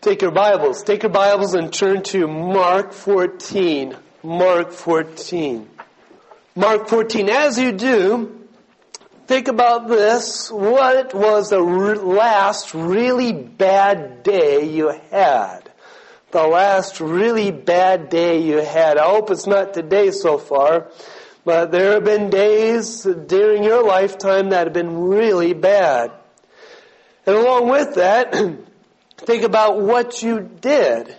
Take your Bibles and turn to Mark 14. Mark 14. Mark 14. As you do, think about this. What was the last really bad day you had? The last really bad day you had. I hope it's not today so far, but there have been days during your lifetime that have been really bad. And along with that, think about what you did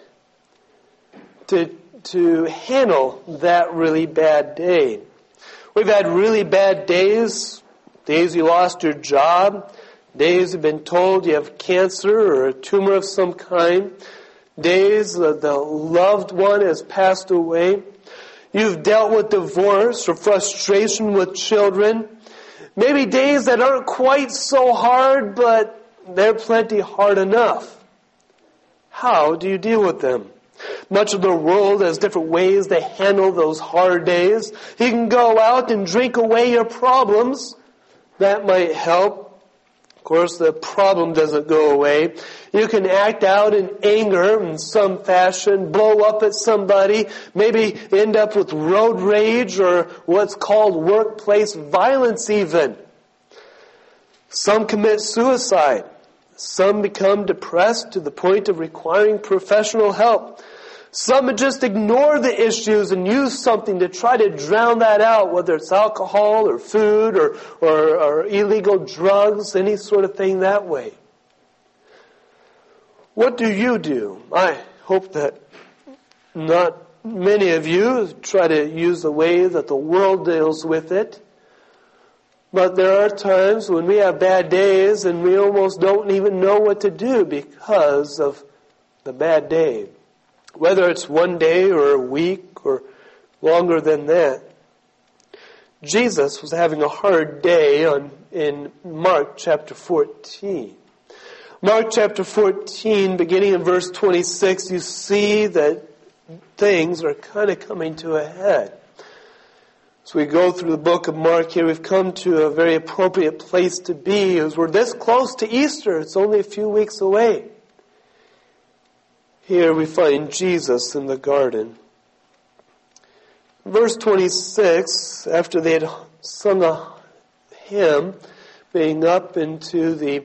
to handle that really bad day. We've had really bad days you lost your job, days you've been told you have cancer or a tumor of some kind, days that the loved one has passed away. You've dealt with divorce or frustration with children. Maybe days that aren't quite so hard, but they're plenty hard enough. How do you deal with them? Much of the world has different ways to handle those hard days. You can go out and drink away your problems. That might help. Of course, the problem doesn't go away. You can act out in anger in some fashion, blow up at somebody, maybe end up with road rage or what's called workplace violence even. Some commit suicide. Some become depressed to the point of requiring professional help. Some just ignore the issues and use something to try to drown that out, whether it's alcohol or food or illegal drugs, any sort of thing that way. What do you do? I hope that not many of you try to use the way that the world deals with it. But there are times when we have bad days and we almost don't even know what to do because of the bad day. Whether it's one day or a week or longer than that. Jesus was having a hard day in Mark chapter 14. Mark chapter 14, beginning in verse 26, you see that things are kind of coming to a head. As we go through the book of Mark here, we've come to a very appropriate place to be as we're this close to Easter. It's only a few weeks away. Here we find Jesus in the garden. Verse 26, after they had sung a hymn, being up in the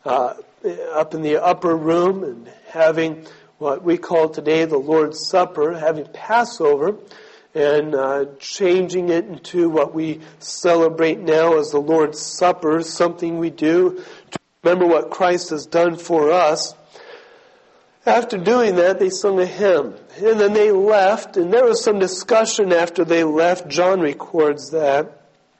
upper room and having what we call today the Lord's Supper, having Passover, and changing it into what we celebrate now as the Lord's Supper, something we do to remember what Christ has done for us. After doing that, they sung a hymn. And then they left, and there was some discussion after they left. John records that.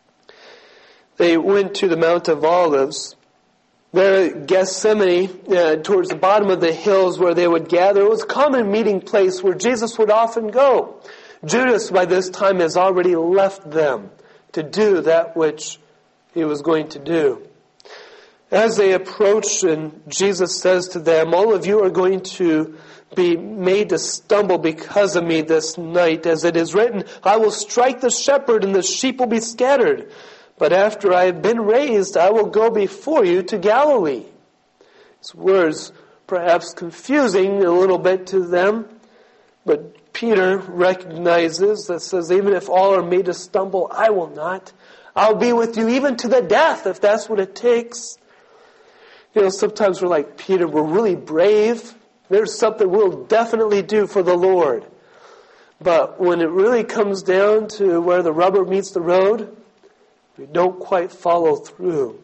They went to the Mount of Olives. There at Gethsemane, towards the bottom of the hills where they would gather, it was a common meeting place where Jesus would often go. Judas, by this time, has already left them to do that which he was going to do. As they approach, and Jesus says to them, all of you are going to be made to stumble because of me this night. As it is written, I will strike the shepherd and the sheep will be scattered. But after I have been raised, I will go before you to Galilee. His words perhaps confusing a little bit to them, but Peter recognizes that says, even if all are made to stumble, I will not. I'll be with you even to the death if that's what it takes. You know, sometimes we're like Peter, we're really brave. There's something we'll definitely do for the Lord. But when it really comes down to where the rubber meets the road, we don't quite follow through.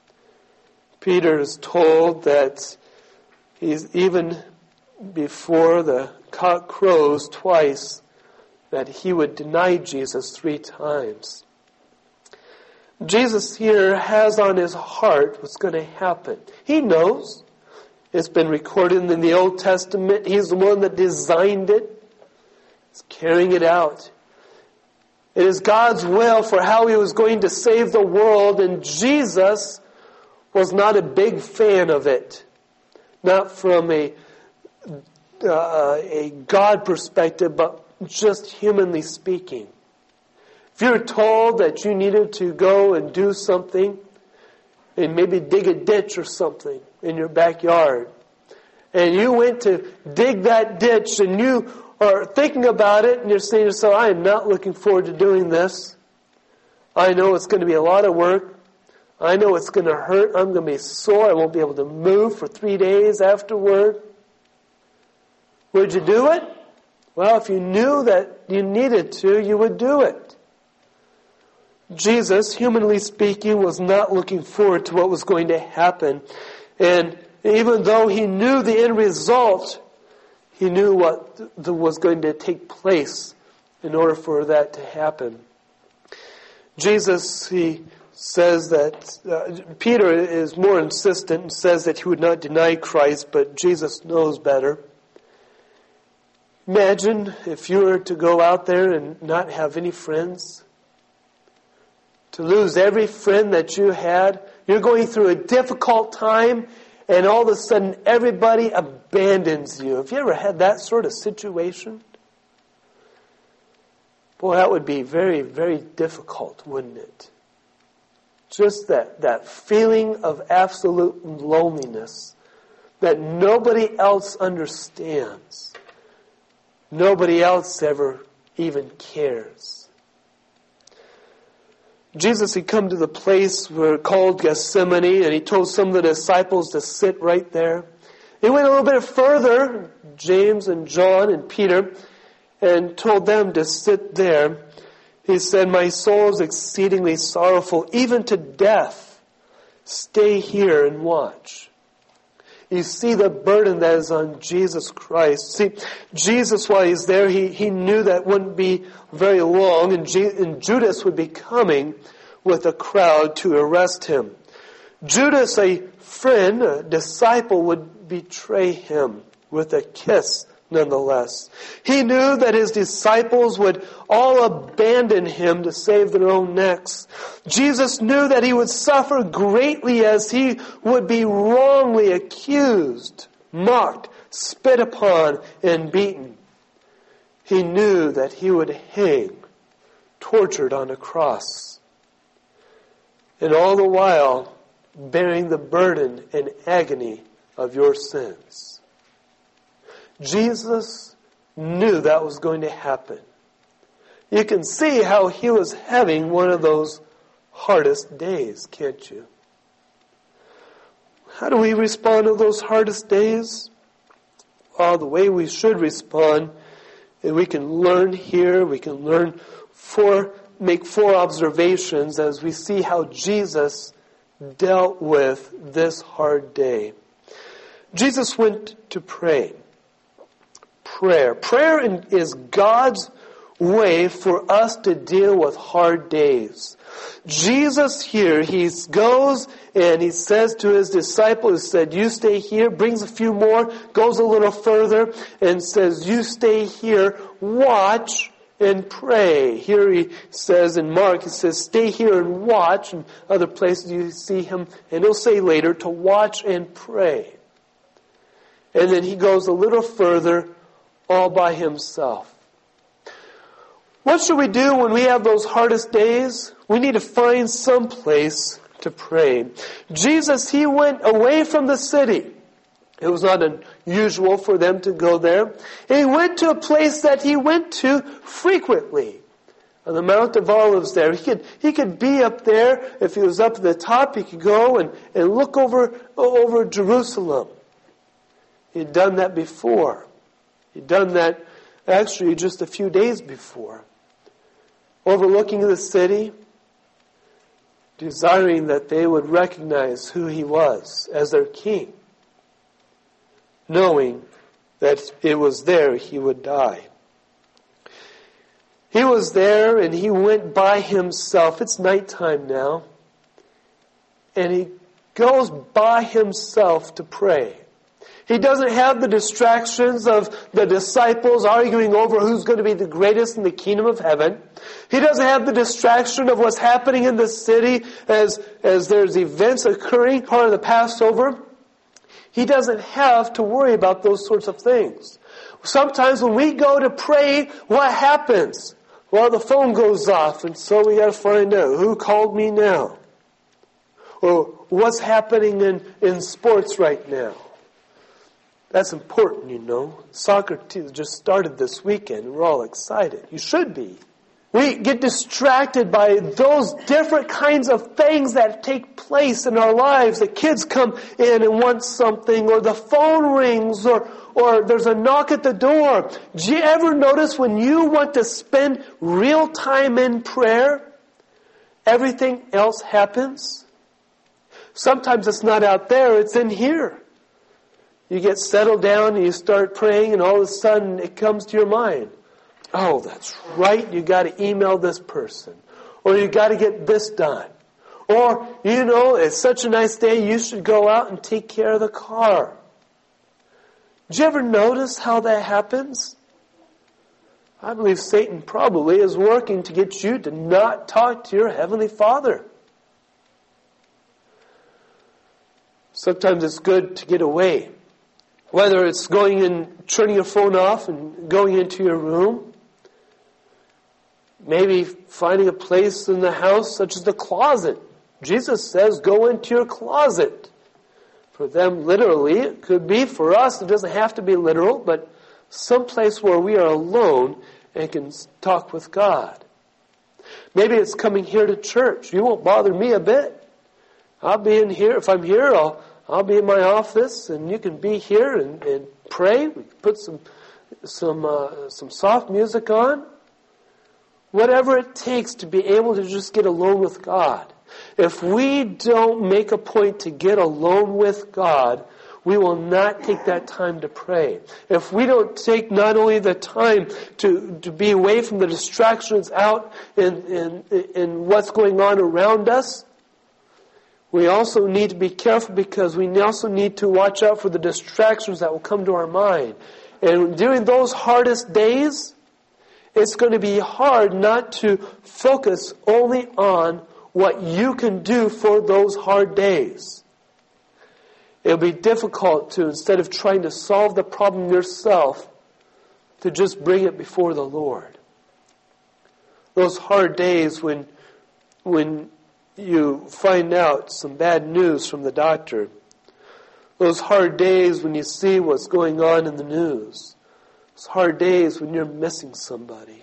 Peter is told that he's even before the cock crows twice, that he would deny Jesus 3 times. Jesus here has on his heart what's going to happen. He knows. It's been recorded in the Old Testament. He's the one that designed it. He's carrying it out. It is God's will for how he was going to save the world, and Jesus was not a big fan of it. Not from a God perspective, but just humanly speaking. If you're told that you needed to go and do something, and maybe dig a ditch or something in your backyard, and you went to dig that ditch, and you are thinking about it, and you're saying to yourself, I am not looking forward to doing this. I know it's going to be a lot of work. I know it's going to hurt. I'm going to be sore. I won't be able to move for 3 days afterward. Would you do it? Well, if you knew that you needed to, you would do it. Jesus, humanly speaking, was not looking forward to what was going to happen. And even though he knew the end result, he knew what was going to take place in order for that to happen. Jesus, he says that Peter is more insistent and says that he would not deny Christ, but Jesus knows better. Imagine if you were to go out there and not have any friends, to lose every friend that you had. You're going through a difficult time, and all of a sudden everybody abandons you. Have you ever had that sort of situation? Boy, that would be very, very difficult, wouldn't it? Just that feeling of absolute loneliness that nobody else understands. Nobody else ever even cares. Jesus had come to the place called Gethsemane, and he told some of the disciples to sit right there. He went a little bit further, James and John and Peter, and told them to sit there. He said, my soul is exceedingly sorrowful, even to death. Stay here and watch. You see the burden that is on Jesus Christ. See, Jesus, while he's there, he knew that wouldn't be very long, and Judas would be coming with a crowd to arrest him. Judas, a friend, a disciple, would betray him with a kiss nonetheless. He knew that his disciples would all abandon him to save their own necks. Jesus knew that he would suffer greatly as he would be wrongly accused, mocked, spit upon, and beaten. He knew that he would hang, tortured on a cross. And all the while, bearing the burden and agony of your sins. Jesus knew that was going to happen. You can see how he was having one of those hardest days, can't you? How do we respond to those hardest days? Well, the way we should respond, and we can learn here, we can make 4 observations as we see how Jesus dealt with this hard day. Jesus went to pray. Prayer is God's way for us to deal with hard days. Jesus here, he goes and he says to his disciples, he said, you stay here, brings a few more, goes a little further and says, you stay here, watch and pray. Here he says in Mark, he says, stay here and watch. In other places you see him, and he'll say later, to watch and pray. And then he goes a little further, all by himself. What should we do when we have those hardest days? We need to find some place to pray. Jesus, he went away from the city. It was not unusual for them to go there. And he went to a place that he went to frequently. On the Mount of Olives there. He could be up there. If he was up at the top, he could go and look over Jerusalem. He'd done that before. He'd done that actually just a few days before. Overlooking the city, desiring that they would recognize who he was as their king, knowing that it was there he would die. He was there and he went by himself. It's nighttime now. And he goes by himself to pray. He doesn't have the distractions of the disciples arguing over who's going to be the greatest in the kingdom of heaven. He doesn't have the distraction of what's happening in the city as there's events occurring, part of the Passover. He doesn't have to worry about those sorts of things. Sometimes when we go to pray, what happens? Well, the phone goes off, and so we got to find out who called me now. Or what's happening in sports right now. That's important, you know. Soccer just started this weekend. We're all excited. You should be. We get distracted by those different kinds of things that take place in our lives. The kids come in and want something, or the phone rings, or there's a knock at the door. Do you ever notice when you want to spend real time in prayer, everything else happens? Sometimes it's not out there, it's in here. You get settled down and you start praying, and all of a sudden it comes to your mind. Oh, that's right, you got to email this person. Or you got to get this done. Or, you know, it's such a nice day, you should go out and take care of the car. Did you ever notice how that happens? I believe Satan probably is working to get you to not talk to your Heavenly Father. Sometimes it's good to get away. Whether it's going and turning your phone off and going into your room, maybe finding a place in the house such as the closet. Jesus says, go into your closet. For them, literally, it could be. For us, it doesn't have to be literal, but some place where we are alone and can talk with God. Maybe it's coming here to church. You won't bother me a bit. I'll be in here. If I'm here, I'll be in my office, and you can be here and pray. We can put some soft music on. Whatever it takes to be able to just get alone with God. If we don't make a point to get alone with God, we will not take that time to pray. If we don't take not only the time to be away from the distractions out in what's going on around us, we also need to be careful, because we also need to watch out for the distractions that will come to our mind. And during those hardest days, it's going to be hard not to focus only on what you can do for those hard days. It'll be difficult to, instead of trying to solve the problem yourself, to just bring it before the Lord. Those hard days when you find out some bad news from the doctor. Those hard days when you see what's going on in the news. Those hard days when you're missing somebody.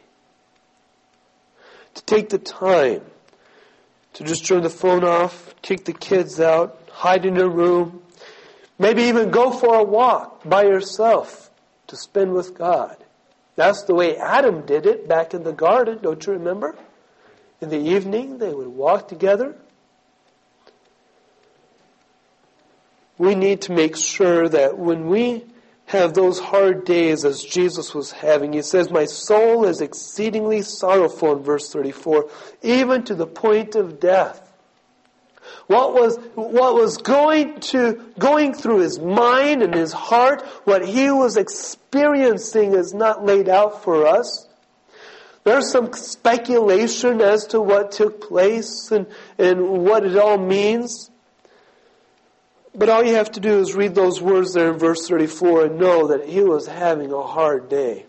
To take the time to just turn the phone off, kick the kids out, hide in your room, maybe even go for a walk by yourself to spend with God. That's the way Adam did it back in the garden, don't you remember? In the evening, they would walk together. We need to make sure that when we have those hard days as Jesus was having, he says, my soul is exceedingly sorrowful in verse 34, even to the point of death. What was going through his mind and his heart, what he was experiencing is not laid out for us. There's some speculation as to what took place and what it all means. But all you have to do is read those words there in verse 34 and know that he was having a hard day.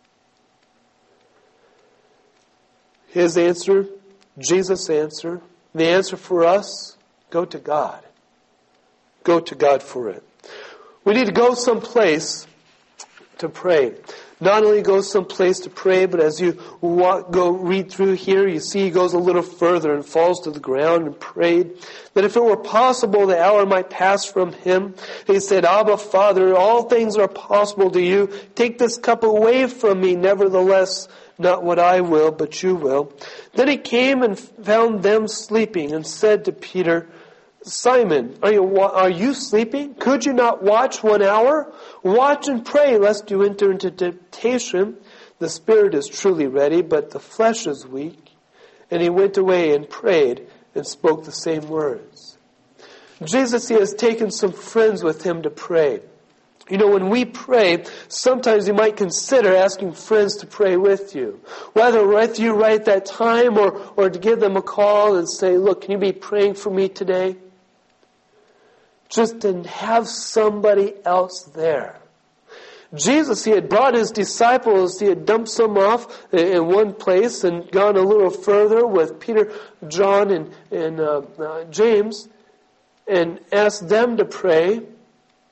His answer, Jesus' answer, the answer for us, go to God. Go to God for it. We need to go someplace to pray. Not only go someplace to pray, but as you go read through here, you see he goes a little further and falls to the ground and prayed that if it were possible, the hour might pass from him. He said, Abba, Father, all things are possible to you. Take this cup away from me. Nevertheless, not what I will, but you will. Then he came and found them sleeping and said to Peter, Simon, are you sleeping? Could you not watch 1 hour? Watch and pray, lest you enter into temptation. The spirit is truly ready, but the flesh is weak. And he went away and prayed and spoke the same words. Jesus, he has taken some friends with him to pray. You know, when we pray, sometimes you might consider asking friends to pray with you. Whether with you right at that time or to give them a call and say, look, can you be praying for me today? Just to have somebody else there. Jesus, he had brought his disciples, he had dumped some off in one place and gone a little further with Peter, John, and James and asked them to pray.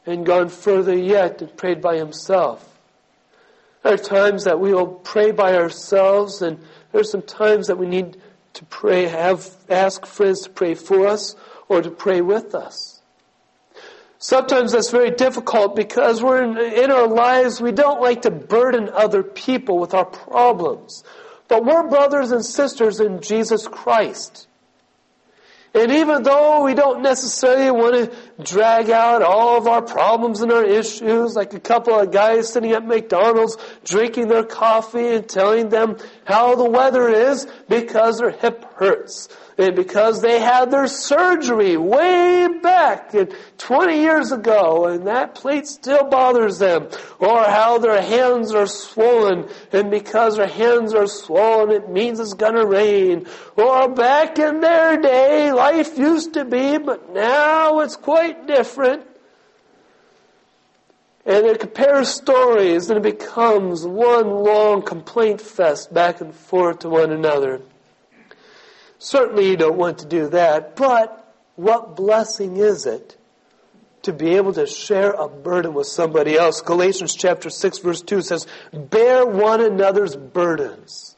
and gone further yet and prayed by himself. There are times that we will pray by ourselves, and there are some times that we need to pray, ask friends to pray for us or to pray with us. Sometimes that's very difficult because we're in our lives, we don't like to burden other people with our problems. But we're brothers and sisters in Jesus Christ. And even though we don't necessarily want to drag out all of our problems and our issues, like a couple of guys sitting at McDonald's drinking their coffee and telling them how the weather is because their hip hurts and because they had their surgery way back 20 years ago and that plate still bothers them, or how their hands are swollen and because their hands are swollen it means it's going to rain, or back in their day life used to be but now it's quite different. And they compare stories and it becomes one long complaint fest back and forth to one another. Certainly you don't want to do that, but what blessing is it to be able to share a burden with somebody else? Galatians chapter 6 verse 2 says, bear one another's burdens.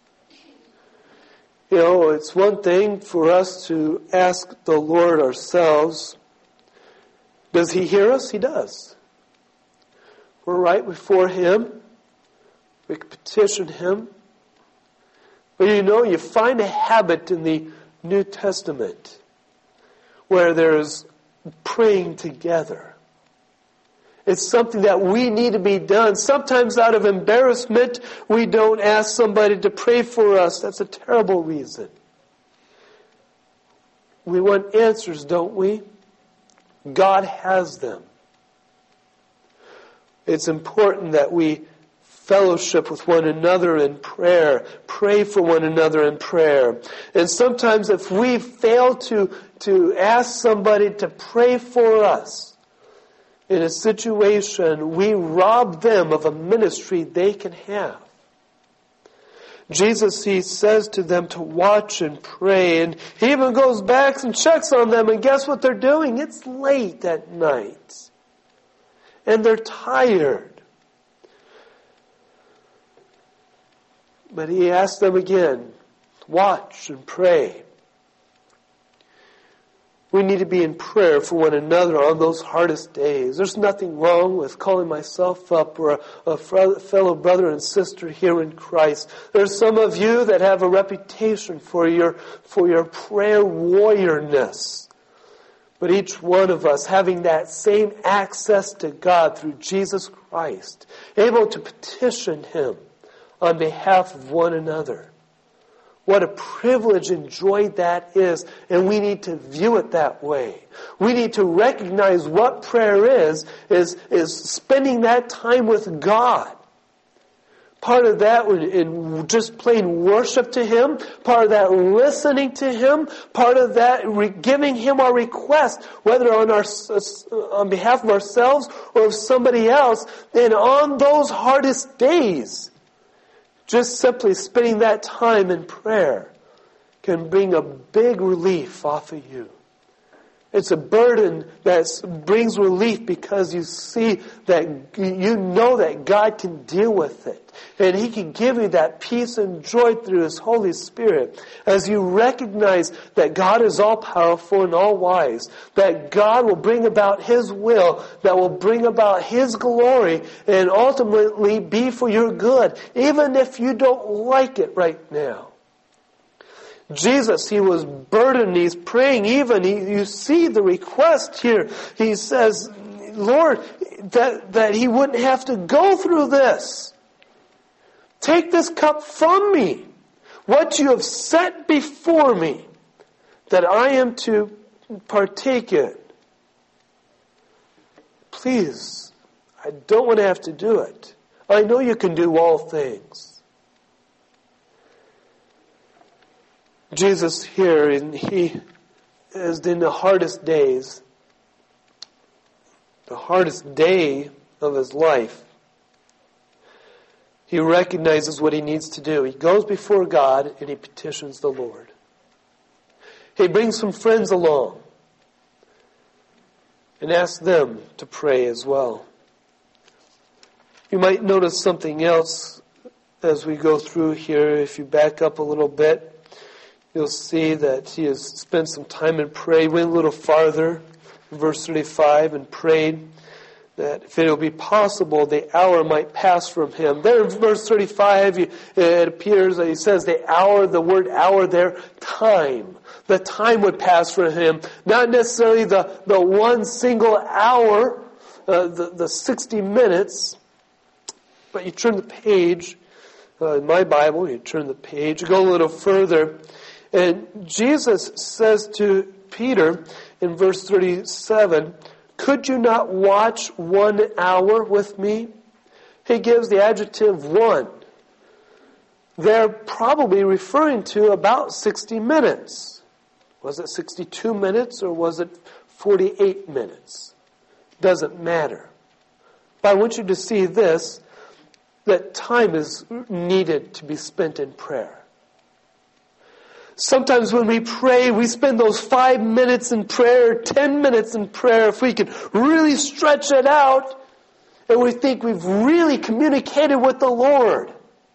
You know, it's one thing for us to ask the Lord ourselves. Does He hear us? He does. We're right before Him. We can petition Him. But you know, you find a habit in the New Testament where there's praying together. It's something that we need to be done. Sometimes out of embarrassment, we don't ask somebody to pray for us. That's a terrible reason. We want answers, don't we? God has them. It's important that we fellowship with one another in prayer. Pray for one another in prayer. And sometimes if we fail to ask somebody to pray for us in a situation, we rob them of a ministry they can have. Jesus, He says to them to watch and pray, and He even goes back and checks on them, and guess what they're doing? It's late at night. And they're tired. But He asked them again, watch and pray. We need to be in prayer for one another on those hardest days. There's nothing wrong with calling myself up or a fellow brother and sister here in Christ. There's some of you that have a reputation for your prayer warriorness. But each one of us having that same access to God through Jesus Christ, able to petition Him on behalf of one another. What a privilege and joy that is, and we need to view it that way. We need to recognize what prayer is spending that time with God. Part of that in just plain worship to Him, part of that listening to Him, part of that giving Him our request, whether on behalf of ourselves or of somebody else, and on those hardest days, just simply spending that time in prayer can bring a big relief off of you. It's a burden that brings relief because you see that you know that God can deal with it. And He can give you that peace and joy through His Holy Spirit as you recognize that God is all-powerful and all-wise, that God will bring about His will, that will bring about His glory, and ultimately be for your good, even if you don't like it right now. Jesus, He was burdened, He's praying even, you see the request here. He says, Lord, that He wouldn't have to go through this. Take this cup from me. What you have set before me, that I am to partake in. Please, I don't want to have to do it. I know you can do all things. Jesus here, and He is in the hardest days, the hardest day of His life. He recognizes what He needs to do. He goes before God and He petitions the Lord. He brings some friends along. and ask them to pray as well. You might notice something else as we go through here. If you back up a little bit, you'll see that he has spent some time in prayer. Went a little farther, verse 35, and prayed that if it will be possible, the hour might pass from him. There in verse 35, it appears that he says the hour, the word hour there, time. The time would pass from him. Not necessarily the one single hour, the 60 minutes, but you turn the page, in my Bible, you turn the page, you go a little further, and Jesus says to Peter in verse 37, could you not watch 1 hour with me? He gives the adjective one. They're probably referring to about 60 minutes. Was it 62 minutes or was it 48 minutes? Doesn't matter. But I want you to see this, that time is needed to be spent in prayer. Sometimes when we pray, we spend those 5 minutes in prayer, 10 minutes in prayer, if we can really stretch it out, and we think we've really communicated with the Lord.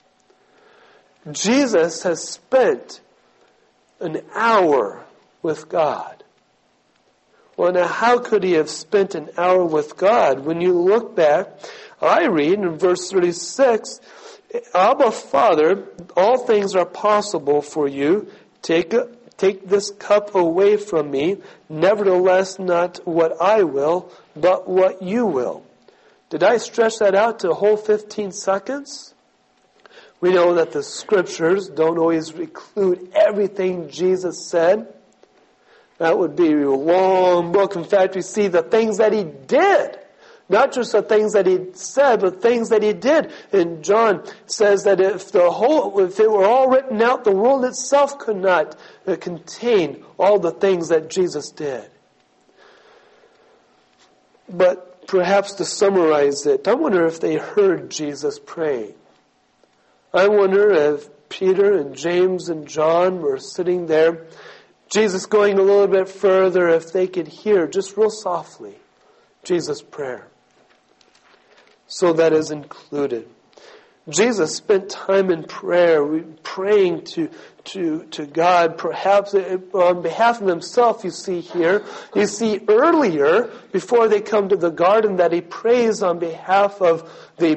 Jesus has spent an hour with God. Well, now how could he have spent an hour with God? When you look back, I read in verse 36, Abba, Father, all things are possible for you. Take this cup away from me. Nevertheless, not what I will, but what you will. Did I stretch that out to a whole 15 seconds? We know that the scriptures don't always include everything Jesus said. That would be a long book. In fact, we see the things that he did. Not just the things that he said, but things that he did. And John says that if it were all written out, the world itself could not contain all the things that Jesus did. But perhaps to summarize it, I wonder if they heard Jesus praying. I wonder if Peter and James and John were sitting there, Jesus going a little bit further, if they could hear just real softly Jesus' prayer. So that is included. Jesus spent time in prayer, praying to God, perhaps on behalf of himself. You see here, you see earlier, before they come to the garden, that he prays on behalf of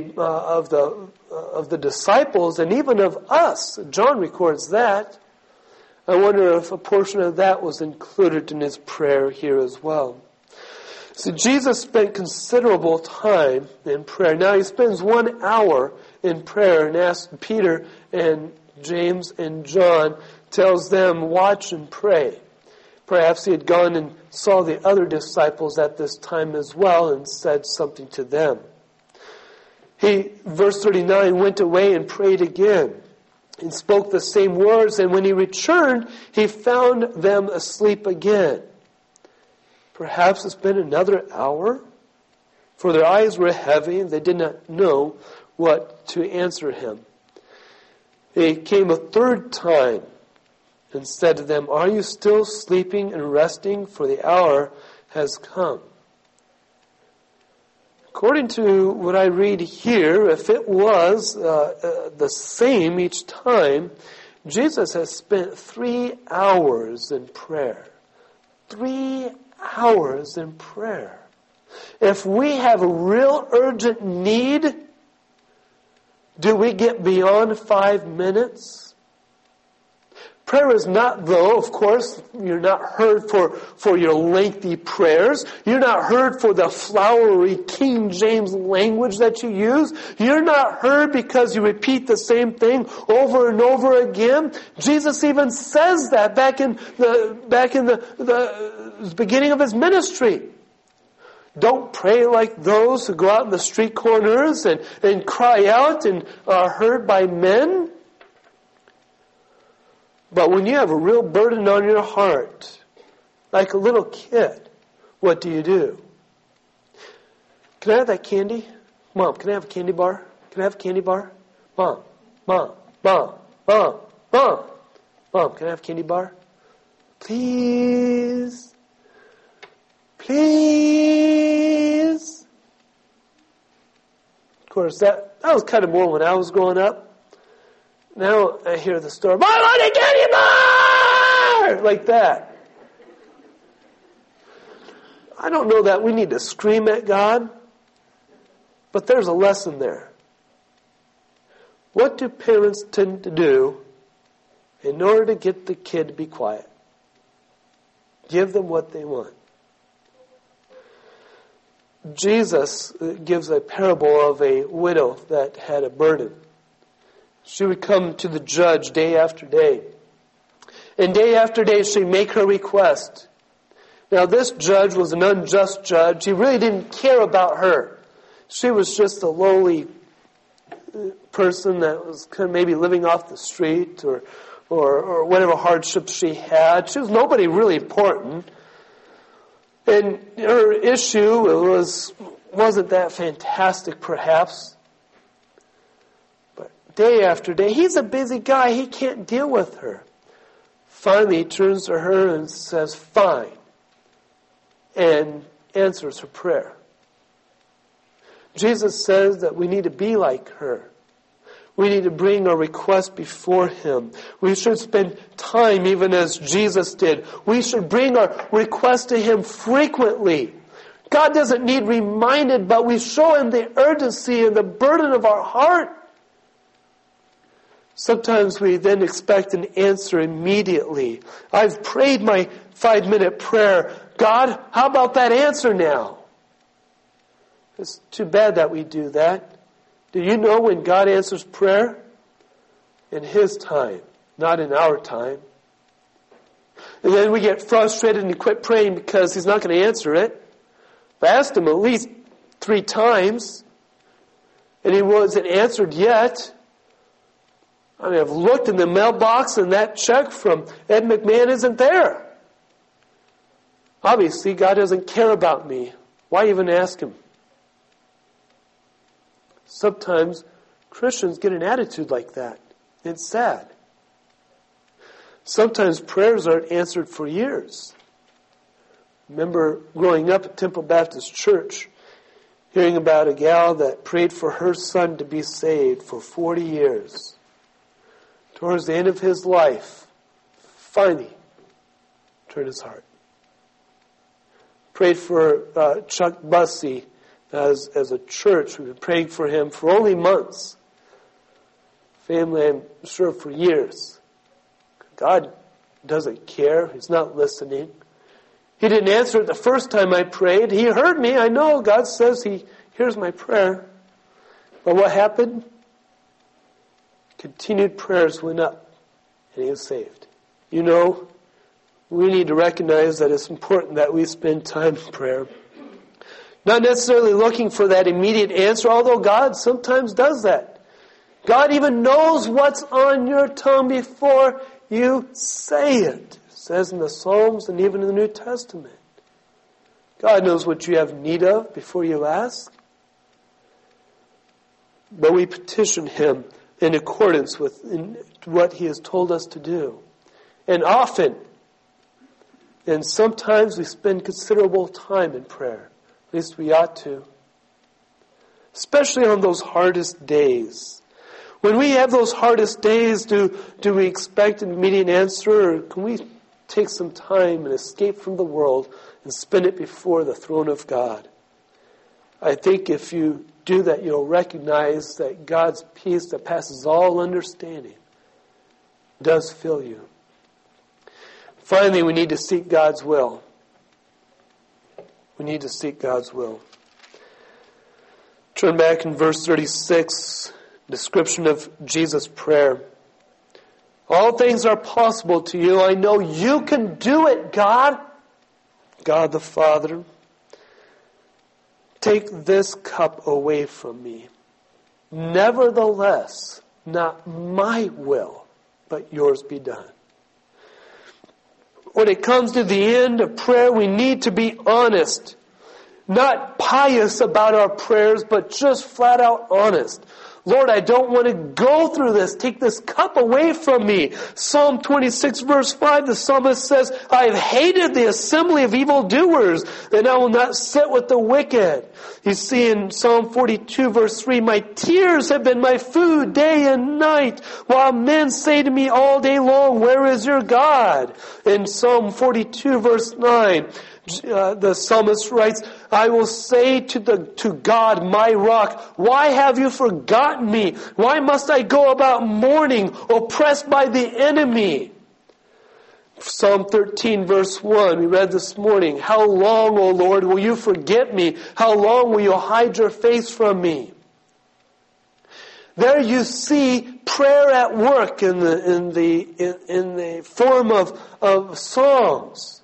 the disciples and even of us. John records that. I wonder if a portion of that was included in his prayer here as well. So Jesus spent considerable time in prayer. Now he spends 1 hour in prayer and asks Peter and James and John, tells them, watch and pray. Perhaps he had gone and saw the other disciples at this time as well and said something to them. He, verse 39, went away and prayed again and spoke the same words. And when he returned, he found them asleep again. Perhaps it's been another hour, for their eyes were heavy and they did not know what to answer him. He came a third time and said to them, are you still sleeping and resting? For the hour has come. According to what I read here, if it was the same each time, Jesus has spent 3 hours in prayer. 3 hours in prayer. If we have a real urgent need, do we get beyond 5 minutes? Prayer is not, though, of course, you're not heard for your lengthy prayers. You're not heard for the flowery King James language that you use. You're not heard because you repeat the same thing over and over again. Jesus even says that back in the beginning of his ministry. Don't pray like those who go out in the street corners and cry out and are heard by men. But when you have a real burden on your heart, like a little kid, what do? Can I have that candy? Mom, can I have a candy bar? Can I have a candy bar? Mom, can I have a candy bar? Please. please. Of course, that was kind of more when I was growing up. Now I hear the storm, I want to get you more! Like that. I don't know that we need to scream at God, but there's a lesson there. What do parents tend to do in order to get the kid to be quiet? Give them what they want. Jesus gives a parable of a widow that had a burden. She would come to the judge day after day. And day after day she'd make her request. Now this judge was an unjust judge. He really didn't care about her. She was just a lowly person that was kind of maybe living off the street or whatever hardships she had. She was nobody really important. And her issue wasn't that fantastic perhaps. But day after day, he's a busy guy. He can't deal with her. Finally, he turns to her and says, fine. And answers her prayer. Jesus says that we need to be like her. We need to bring our request before Him. We should spend time even as Jesus did. We should bring our request to Him frequently. God doesn't need reminded, but we show Him the urgency and the burden of our heart. Sometimes we then expect an answer immediately. I've prayed my 5-minute prayer. God, how about that answer now? It's too bad that we do that. Do you know when God answers prayer? In His time, not in our time. And then we get frustrated and quit praying because He's not going to answer it. I asked Him at least 3 times, and He wasn't answered yet. I mean, I've looked in the mailbox and that check from Ed McMahon isn't there. Obviously, God doesn't care about me. Why even ask Him? Sometimes Christians get an attitude like that. It's sad. Sometimes prayers aren't answered for years. Remember growing up at Temple Baptist Church, hearing about a gal that prayed for her son to be saved for 40 years. Towards the end of his life, finally turned his heart. Prayed for Chuck Bussey. As a church, we've been praying for him for only months. Family, I'm sure, for years. God doesn't care. He's not listening. He didn't answer it the first time I prayed. He heard me. I know God says He hears my prayer. But what happened? Continued prayers went up, and he was saved. You know, we need to recognize that it's important that we spend time in prayer. Not necessarily looking for that immediate answer, although God sometimes does that. God even knows what's on your tongue before you say it. It says in the Psalms and even in the New Testament. God knows what you have need of before you ask. But we petition Him in accordance with what He has told us to do. And often, and sometimes we spend considerable time in prayer. At least we ought to. Especially on those hardest days. When we have those hardest days, do we expect an immediate answer, or can we take some time and escape from the world and spend it before the throne of God? I think if you do that, you'll recognize that God's peace that passes all understanding does fill you. Finally, we need to seek God's will. We need to seek God's will. Turn back in verse 36, description of Jesus' prayer. All things are possible to you. I know you can do it, God. God the Father. Take this cup away from me. Nevertheless, not my will, but yours be done. When it comes to the end of prayer, we need to be honest. Not pious about our prayers, but just flat out honest. Lord, I don't want to go through this. Take this cup away from me. Psalm 26 verse 5, the psalmist says, I have hated the assembly of evildoers, and I will not sit with the wicked. You see in Psalm 42 verse 3, my tears have been my food day and night, while men say to me all day long, where is your God? In Psalm 42 verse 9, the psalmist writes, I will say to God, my rock, why have you forgotten me? Why must I go about mourning, oppressed by the enemy? Psalm 13 verse 1, we read this morning, how long, O Lord, will you forget me? How long will you hide your face from me? There you see prayer at work in the form of songs.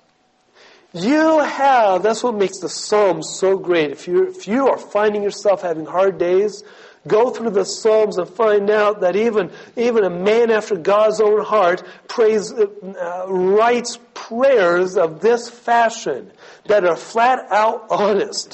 That's what makes the Psalms so great. If you are finding yourself having hard days, go through the Psalms and find out that even a man after God's own heart writes prayers of this fashion that are flat out honest.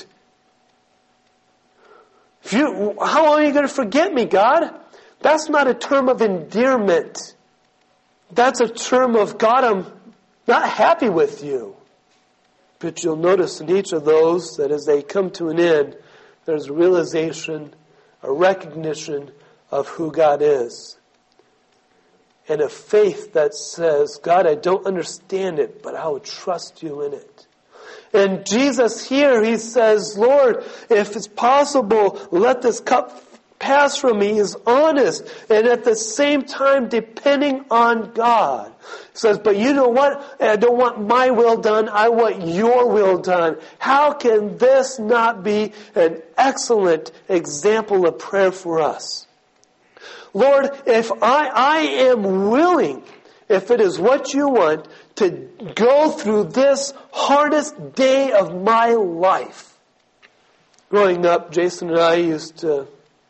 How long are you going to forget me, God? That's not a term of endearment. That's a term of, God, I'm not happy with you. But you'll notice in each of those that as they come to an end, there's a realization, a recognition of who God is. And a faith that says, God, I don't understand it, but I will trust you in it. And Jesus here, he says, Lord, if it's possible, let this cup pass from me. He is honest and at the same time depending on God. He says, but you know what? I don't want my will done. I want your will done. How can this not be an excellent example of prayer for us? Lord, if I am willing, if it is what you want, to go through this hardest day of my life. Growing up, Jason and I used to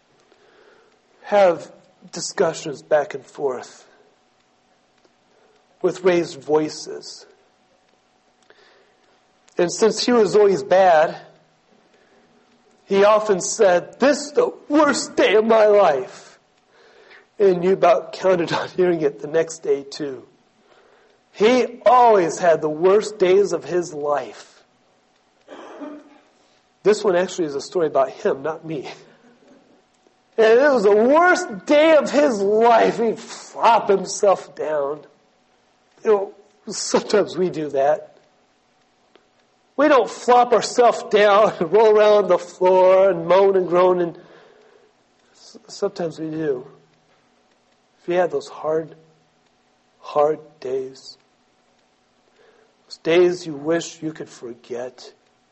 have discussions back and forth with raised voices. And since he was always bad, he often said, this is the worst day of my life. And you about counted on hearing it the next day too. He always had the worst days of his life. This one actually is a story about him, not me. And it was the worst day of his life. He'd flop himself down. Sometimes we do that. We don't flop ourselves down and roll around on the floor and moan and groan. And sometimes we do. If you had those hard days, those days you wish you could forget.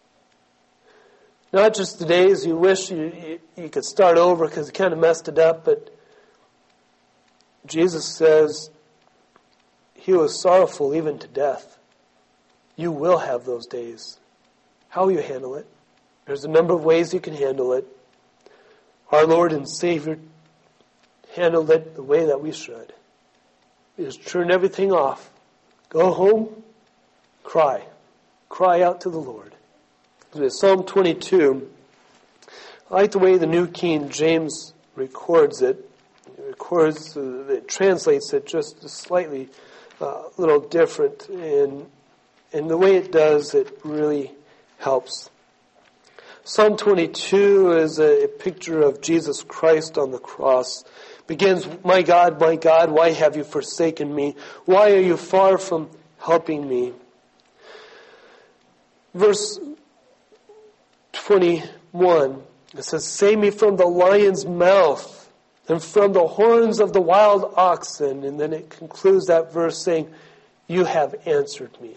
Not just the days you wish you could start over because you kind of messed it up, but Jesus says he was sorrowful even to death. You will have those days. How will you handle it? There's a number of ways you can handle it. Our Lord and Savior handled it the way that we should. Just turn everything off. Go home, cry. Cry out to the Lord. Psalm 22, I like the way the New King James records it. It translates it just slightly a little different. And the way it does, it really helps. Psalm 22 is a picture of Jesus Christ on the cross. It begins, my God, why have you forsaken me? Why are you far from helping me? Verse 21, it says, save me from the lion's mouth and from the horns of the wild oxen. And then it concludes that verse saying, you have answered me.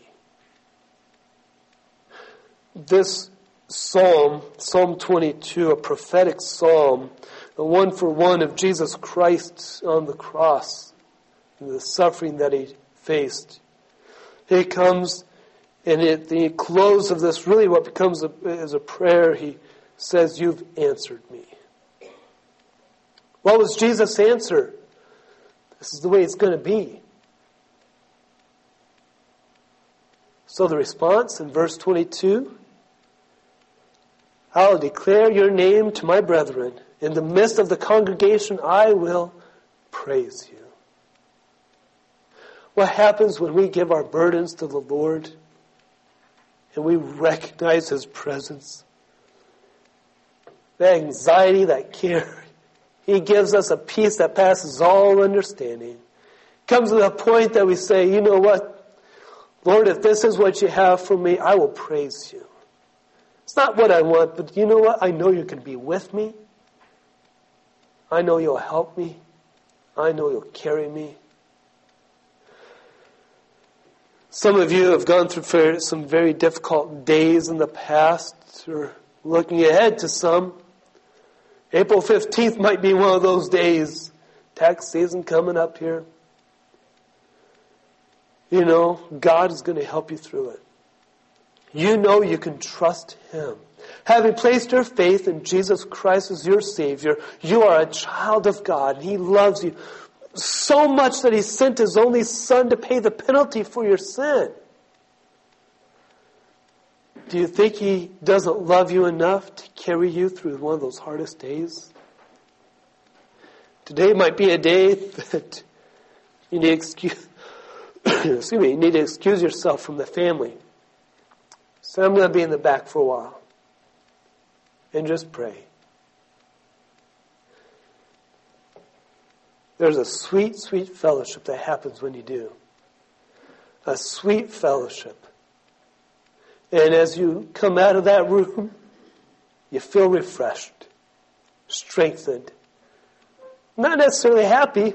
This psalm, Psalm 22, a prophetic psalm, the one for one of Jesus Christ on the cross and the suffering that he faced. It comes, and at the close of this, really what becomes is a prayer. He says, you've answered me. What was Jesus' answer? This is the way it's going to be. So the response in verse 22, I'll declare your name to my brethren. In the midst of the congregation, I will praise you. What happens when we give our burdens to the Lord and we recognize His presence? That anxiety, that care, He gives us a peace that passes all understanding. Comes to the point that we say, you know what? Lord, if this is what you have for me, I will praise you. It's not what I want, but you know what? I know you can be with me. I know you'll help me. I know you'll carry me. Some of you have gone through some very difficult days in the past, or looking ahead to some. April 15th might be one of those days. Tax season coming up here. You know, God is going to help you through it. You know you can trust Him. Having placed your faith in Jesus Christ as your Savior, you are a child of God, and He loves you so much that He sent His only Son to pay the penalty for your sin. Do you think He doesn't love you enough to carry you through one of those hardest days? Today might be a day that you need to excuse yourself from the family. So I'm going to be in the back for a while. And just pray. There's a sweet, sweet fellowship that happens when you do. A sweet fellowship. And as you come out of that room, you feel refreshed, strengthened. Not necessarily happy,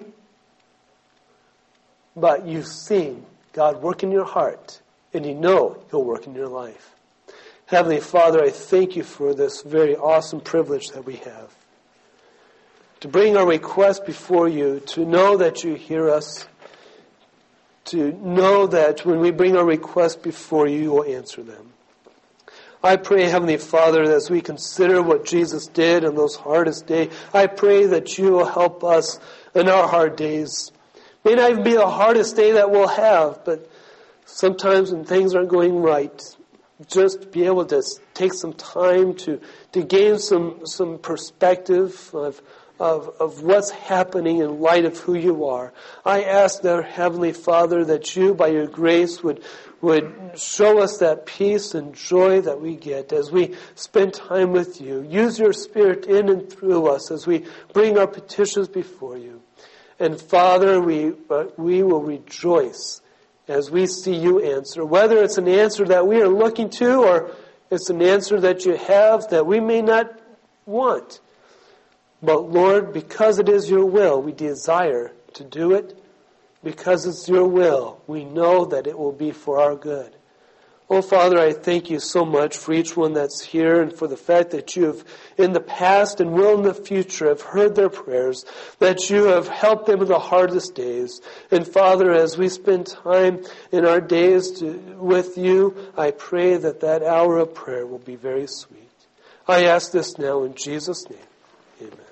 but you've seen God work in your heart, and you know He'll work in your life. Heavenly Father, I thank you for this very awesome privilege that we have. To bring our request before you, to know that you hear us, to know that when we bring our request before you, you will answer them. I pray, Heavenly Father, as we consider what Jesus did in those hardest days, I pray that you will help us in our hard days. May not even be the hardest day that we'll have, but sometimes when things aren't going right, just be able to take some time to gain some perspective of what's happening in light of who you are. I ask, our Heavenly Father, that you, by your grace, would show us that peace and joy that we get as we spend time with you. Use your Spirit in and through us as we bring our petitions before you. And Father, we will rejoice as we see you answer. Whether it's an answer that we are looking to or it's an answer that you have that we may not want. But Lord, because it is your will, we desire to do it. Because it's your will, we know that it will be for our good. Oh, Father, I thank you so much for each one that's here and for the fact that you have, in the past and will in the future, have heard their prayers, that you have helped them in the hardest days. And Father, as we spend time in our days with you, I pray that that hour of prayer will be very sweet. I ask this now in Jesus' name. Amen.